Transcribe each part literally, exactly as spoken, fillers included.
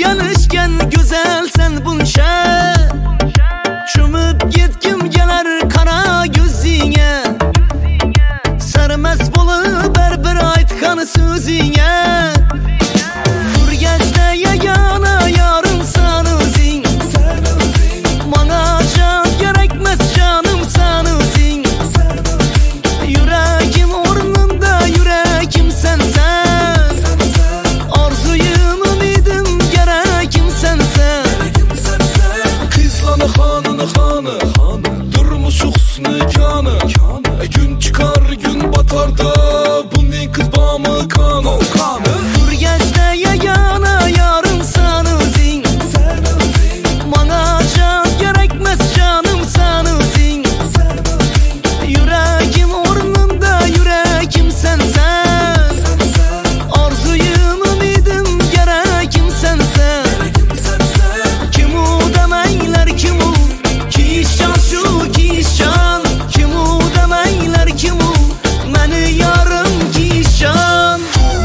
gelişken güzel sen bunşa. Çümüp gitkim gelir kara gözüne. Sarmaz bolup berber aytkan sözüne. Dur geçte yegana yarım sen özün. Bana can gerekmez canım sen özün. Yüreğim ornunda yüreğim sen sen. Arzuyum ümidim gerekim sen sen. Kızlanı hanını hanı durmuş husnü kanı. Gün çıkar gün batar da bu ne kız bağımı kanı. Dur geçte yegana yarım sen özün. Bana can gerekmez canım sen özün. Yüreğim ornunda yüreğim sen sen. Arzuyum ümidim gerekim sen sen. Kim o demeyler kim o? Kişan şu kişan. Kim o demeyler kim o? Meni yarım kişan.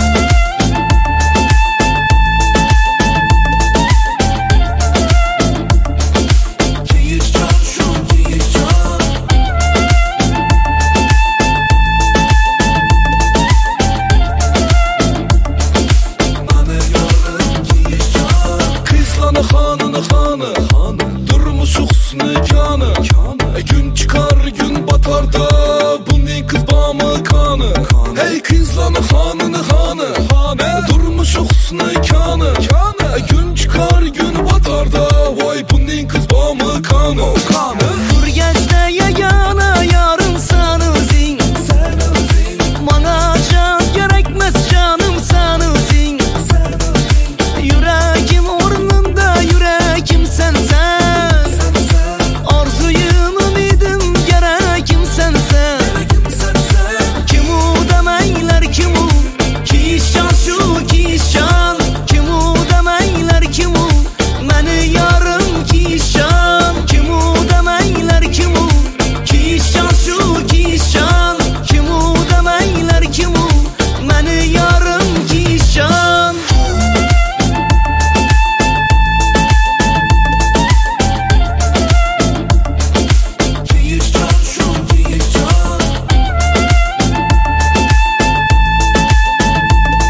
Kızlanı hanını hanı durmuş husnü kanı. Gün çıkar gün batar da bu ne kız bağımı kanı. Hey kızlanı hanını hanı durmuş husnü kanı. Gün çıkar gün batar da vay bu ne kız bağımı kanı. Dur geçte yegana yarım sen özün. Bana can gerekmez canım sen özün. Yüreğim ornunda yüreğim sen sen. Arzuyum ümidim gerekim sen sen. Kim o demeyler kim o? Kişan şu kişan. Kim o demeyler kim o? Meni yarım kişan. Kim o demeyler kim o? Kişan şu kişan. Kim o demeyler kim o? Meni yarım kişan.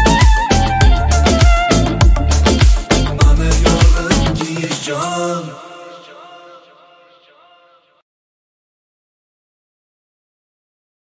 Can